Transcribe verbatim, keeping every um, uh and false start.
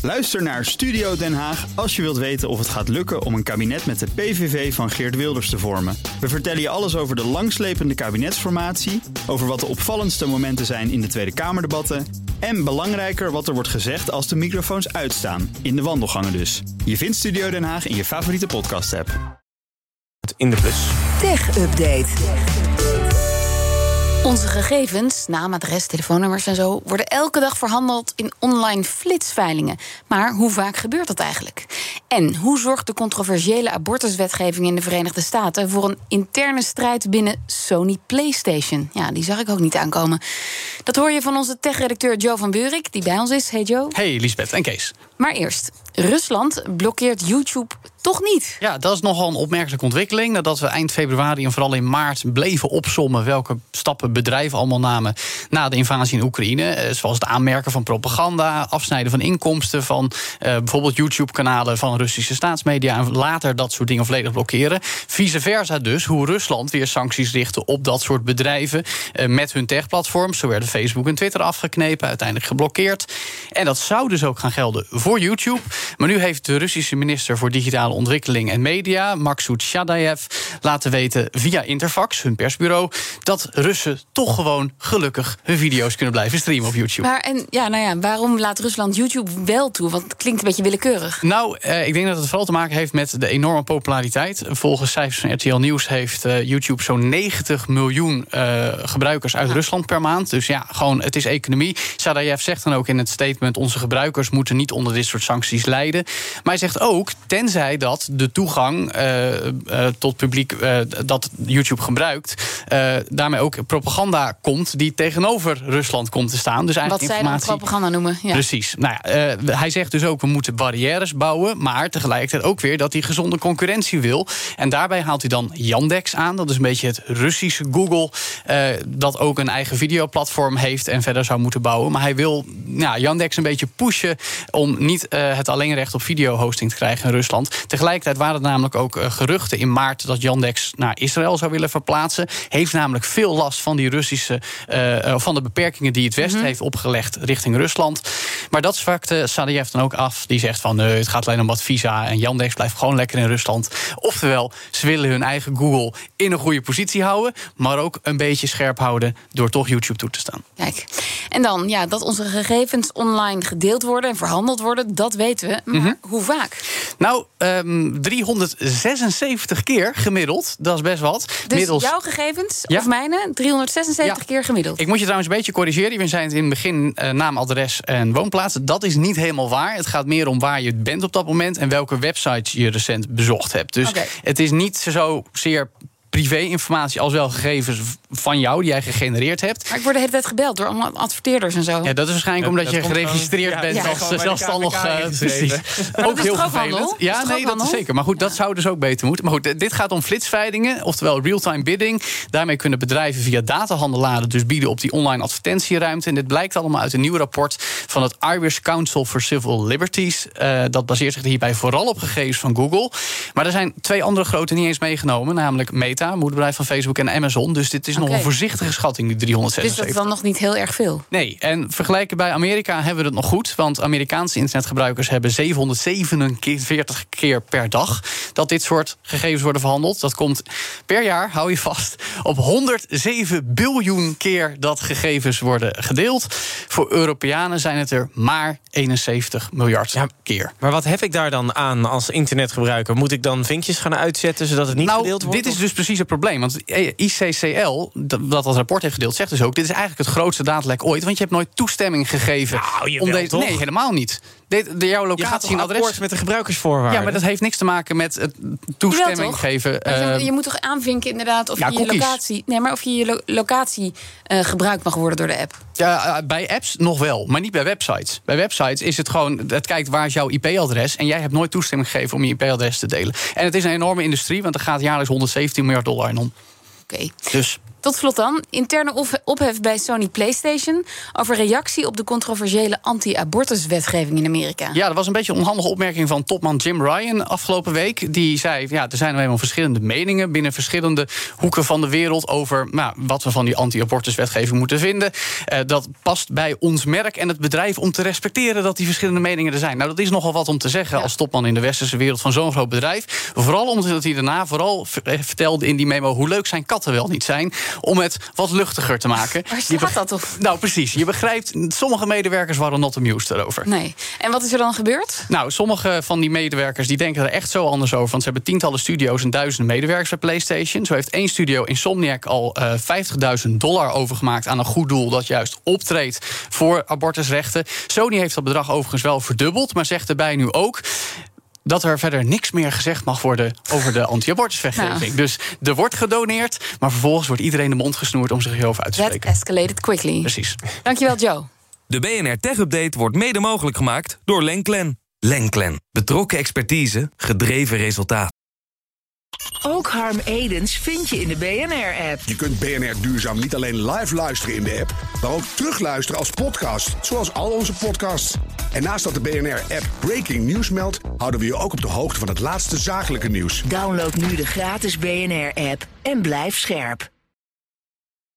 Luister naar Studio Den Haag als je wilt weten of het gaat lukken om een kabinet met de P V V van Geert Wilders te vormen. We vertellen je alles over de langslepende kabinetsformatie, over wat de opvallendste momenten zijn in de Tweede Kamerdebatten en belangrijker wat er wordt gezegd als de microfoons uitstaan, in de wandelgangen dus. Je vindt Studio Den Haag in je favoriete podcast-app. In de plus. Tech Update. Onze gegevens, naam, adres, telefoonnummers en zo, worden elke dag verhandeld in online flitsveilingen. Maar hoe vaak gebeurt dat eigenlijk? En hoe zorgt de controversiële abortuswetgeving in de Verenigde Staten voor een interne strijd binnen Sony PlayStation? Ja, die zag ik ook niet aankomen. Dat hoor je van onze tech-redacteur Joe van Buurik, die bij ons is. Hey Joe. Hey Lisbeth en Kees. Maar eerst, Rusland blokkeert YouTube toch niet. Ja, dat is nogal een opmerkelijke ontwikkeling. Nadat we eind februari en vooral in maart bleven opsommen welke stappen bedrijven allemaal namen na de invasie in Oekraïne. Zoals het aanmerken van propaganda, afsnijden van inkomsten van uh, bijvoorbeeld YouTube-kanalen van Russische staatsmedia en later dat soort dingen volledig blokkeren. Vice versa dus, hoe Rusland weer sancties richtte op dat soort bedrijven uh, met hun techplatforms. Zo werden Facebook en Twitter afgeknepen, uiteindelijk geblokkeerd. En dat zou dus ook gaan gelden voor YouTube. Maar nu heeft de Russische minister voor Digitale Ontwikkeling en Media, Maksut Shadayev, laten weten via Interfax, hun persbureau, dat Russen toch gewoon gelukkig hun video's kunnen blijven streamen op YouTube. Maar en ja, nou ja, waarom laat Rusland YouTube wel toe? Want het klinkt een beetje willekeurig. Nou, eh, ik denk dat het vooral te maken heeft met de enorme populariteit. Volgens cijfers van R T L Nieuws heeft uh, YouTube zo'n negentig miljoen uh, gebruikers uit ja. Rusland per maand. Dus ja, gewoon, het is economie. Shadayev zegt dan ook in het statement, onze gebruikers moeten niet onder dit soort sancties lijden. Maar hij zegt ook, tenzij dat de toegang uh, uh, tot publiek uh, dat YouTube gebruikt, uh, daarmee ook propaganda komt die tegenover Rusland komt te staan. Dus eigenlijk wat informatie... zij dan propaganda noemen. Ja. Precies. Nou ja, uh, hij zegt dus ook, we moeten barrières bouwen, maar tegelijkertijd ook weer dat hij gezonde concurrentie wil. En daarbij haalt hij dan Yandex aan. Dat is een beetje het Russische Google, uh, dat ook een eigen videoplatform heeft en verder zou moeten bouwen. Maar hij wil nou, Yandex een beetje pushen om niet uh, het alleenrecht op videohosting te krijgen in Rusland. Tegelijkertijd waren er namelijk ook uh, geruchten in maart dat Yandex naar Israël zou willen verplaatsen. Heeft namelijk veel last van die Russische uh, van de beperkingen die het Westen mm-hmm. heeft opgelegd richting Rusland. Maar dat zwakte Shadayev dan ook af. Die zegt van nee, het gaat alleen om wat visa en Yandex blijft gewoon lekker in Rusland. Oftewel, ze willen hun eigen Google in een goede positie houden, maar ook een beetje scherp houden door toch YouTube toe te staan. Kijk, en dan ja, dat onze gegevens online gedeeld worden en verhandeld worden, dat weten we. Maar mm-hmm. hoe vaak? Nou, um, driehonderdzesenzeventig keer gemiddeld. Dat is best wat. Dus Middels... jouw gegevens, ja? of mijne, driehonderdzesenzeventig ja. keer gemiddeld. Ik moet je trouwens een beetje corrigeren. We zijn het in het begin uh, naam, adres en woonplaats. Dat is niet helemaal waar. Het gaat meer om waar je bent op dat moment en welke websites je recent bezocht hebt. Dus okay. Het is niet zozeer privé-informatie als wel gegevens van jou die jij gegenereerd hebt. Maar ik word de hele tijd gebeld door allemaal adverteerders en zo. Ja, dat is waarschijnlijk ja, omdat je geregistreerd gewoon, bent ja, als ja, zelfstandig. Uh, precies. Ook heel vervelend. Ja, nee, dat is zeker. Maar goed, dat ja. zou dus ook beter moeten. Maar goed, dit gaat om flitsveilingen, oftewel real-time bidding. Daarmee kunnen bedrijven via datahandelaren dus bieden op die online advertentieruimte. En dit blijkt allemaal uit een nieuw rapport van het Irish Council for Civil Liberties. Uh, dat baseert zich hierbij vooral op gegevens van Google. Maar er zijn twee andere grote niet eens meegenomen, namelijk Meta, moederbedrijf van Facebook, en Amazon. Dus dit is okay. nog een voorzichtige schatting, die driehonderdzesenzeventig. Dus dat is dan nog niet heel erg veel? Nee, en vergelijken bij Amerika hebben we het nog goed. Want Amerikaanse internetgebruikers hebben zevenhonderdzevenenveertig keer per dag dat dit soort gegevens worden verhandeld. Dat komt per jaar, hou je vast, op honderdzeven biljoen keer dat gegevens worden gedeeld. Voor Europeanen zijn het er maar eenenzeventig miljard ja, keer. Maar wat heb ik daar dan aan als internetgebruiker? Moet ik dan vinkjes gaan uitzetten zodat het niet nou, gedeeld wordt? Dit is dus precies het probleem. Want I C C L, dat dat rapport heeft gedeeld, zegt dus ook, dit is eigenlijk het grootste datalek ooit. Want je hebt nooit toestemming gegeven. Nou, je om wel, deze, toch? Nee, helemaal niet. De, de, jouw locatie en adres. Akkoord met de gebruikersvoorwaarden. Ja, maar dat heeft niks te maken met het toestemming toch? geven. Uh, je moet toch aanvinken inderdaad of ja, je, je locatie. Nee, maar of je je lo- locatie uh, gebruikt mag worden door de app. Ja, uh, bij apps nog wel, maar niet bij websites. Bij websites is het gewoon, het kijkt waar is jouw I P-adres en jij hebt nooit toestemming gegeven om je I P-adres te delen. En het is een enorme industrie, want er gaat jaarlijks honderdzeventien miljard dollar in om. Oké. Okay. Dus Tot slot dan, interne ophef bij Sony PlayStation over reactie op de controversiële anti-abortuswetgeving in Amerika. Ja, dat was een beetje een onhandige opmerking van topman Jim Ryan afgelopen week. Die zei, ja, er zijn nou eenmaal verschillende meningen binnen verschillende hoeken van de wereld over nou, wat we van die anti-abortuswetgeving moeten vinden. Uh, dat past bij ons merk en het bedrijf om te respecteren dat die verschillende meningen er zijn. Nou, dat is nogal wat om te zeggen ja. als topman in de westerse wereld van zo'n groot bedrijf. Vooral omdat hij daarna vooral vertelde in die memo hoe leuk zijn katten wel niet zijn, om het wat luchtiger te maken. Waar staat dat op? Nou, precies. Je begrijpt, sommige medewerkers waren not amused daarover. Nee. En wat is er dan gebeurd? Nou, sommige van die medewerkers die denken er echt zo anders over, want ze hebben tientallen studio's en duizenden medewerkers bij PlayStation. Zo heeft één studio, Insomniac, al uh, vijftigduizend dollar overgemaakt aan een goed doel dat juist optreedt voor abortusrechten. Sony heeft dat bedrag overigens wel verdubbeld, maar zegt erbij nu ook dat er verder niks meer gezegd mag worden over de anti-abortuswetgeving. Nou. Dus er wordt gedoneerd, maar vervolgens wordt iedereen de mond gesnoerd om zich hierover uit te That spreken. escalated quickly. Precies. Dankjewel, Joe. De B N R Tech Update wordt mede mogelijk gemaakt door Lenklen. Lenklen. Betrokken expertise, gedreven resultaat. Ook Harm Edens vind je in de B N R-app. Je kunt B N R Duurzaam niet alleen live luisteren in de app, maar ook terugluisteren als podcast, zoals al onze podcasts. En naast dat de B N R-app Breaking News meldt, houden we je ook op de hoogte van het laatste zakelijke nieuws. Download nu de gratis B N R-app en blijf scherp.